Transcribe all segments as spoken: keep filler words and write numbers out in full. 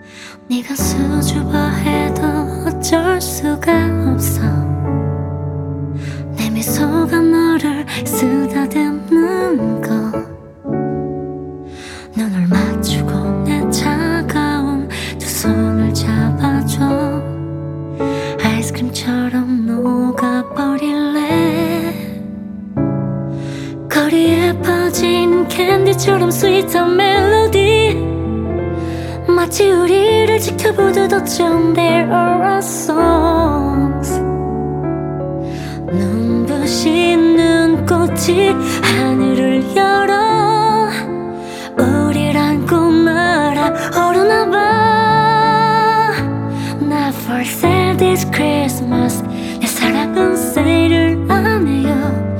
네가 수줍어 해도 어쩔 수가 없어. 내 미소가 너를 쓰다듬는 거. 눈을 맞추고 내 차가운 두 손을 잡아줘. 아이스크림처럼 녹아버릴래. 거리에 퍼진 캔디처럼 스윗한 멜로디. 마치 우리를 지켜보듯 어쩜 There are songs. 눈부신 눈꽃이 하늘을 열어 우리란 꿈 알아 오르나봐. Never say this Christmas 내 사랑은 세일을 안 해요.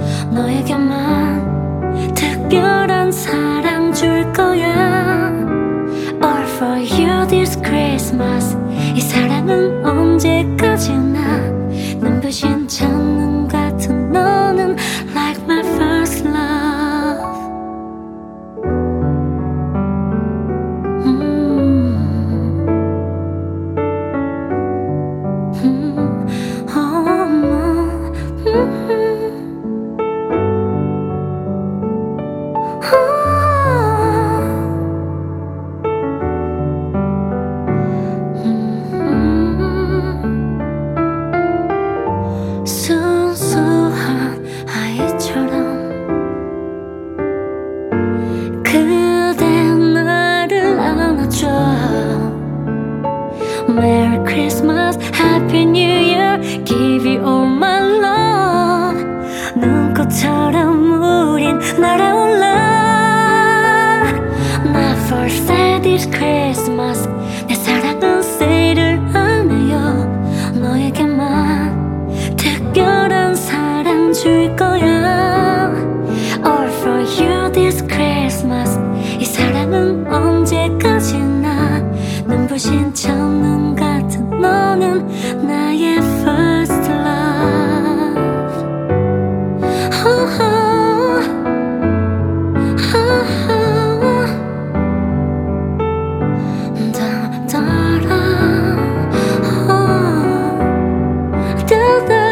너에게만 특별한 사랑 줄 거야. All for you this Christmas. 이 사랑은 언제까지나. 눈부신 첫눈 같은 너는 like my first love. 음. 음. 어, 음. 순수한 아이처럼 그대 나를 안아줘. Merry Christmas, Happy New Year, give you all my love. 눈꽃처럼 우린 날아올라. Never say this Christmas 내 사랑은 세일을 안 해요. 너에게만 특별한 사랑 줄 거야. All for you this Christmas. 이 사랑은 언제까지나. 눈부신 첫눈 같은 너는 나의 first love. oh, oh, oh. 다, 따라, oh, 다, 다.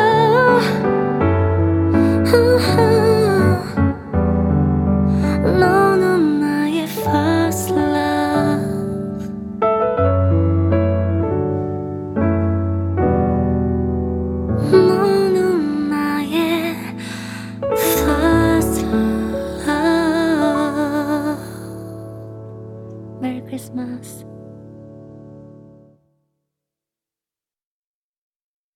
너는 나의 first love. 너는 나의 first love. Merry Christmas.